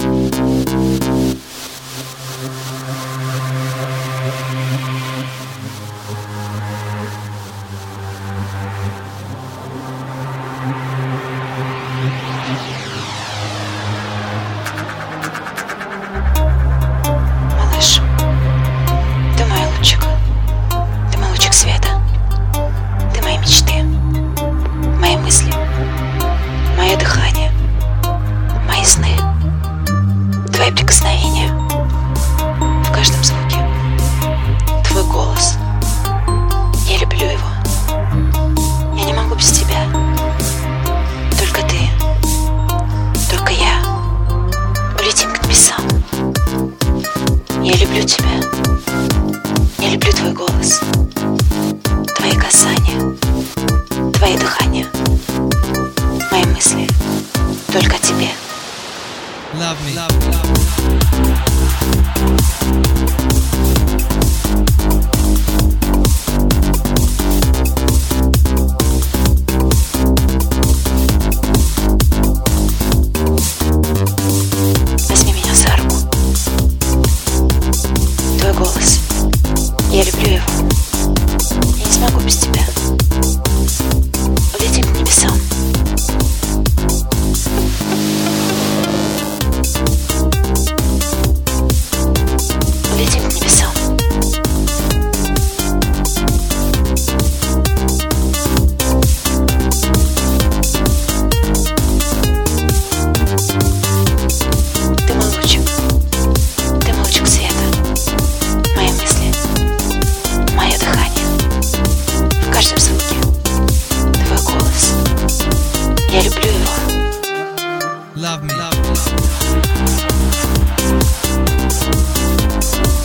Малыш, ты мой лучик. Ты мой лучик света. Ты мои мечты, мои мысли, мое дыхание, мои сны, твои прикосновения. В каждом звуке твой голос. Я люблю его. Я не могу без тебя. Только ты, только я. Улетим к небесам. Я люблю тебя. Я люблю твой голос, твои касания, твои дыхания, мои мысли. Только тебе. Love me. Возьми меня за руку. Твой голос. Я люблю его. Я не смогу без тебя. Улетим к небесам. Улетим к небесам. Ты мой лучик. Ты мой лучик света. Мои мысли. Мое дыхание. В каждом звуке твой голос. Я люблю его. Love me.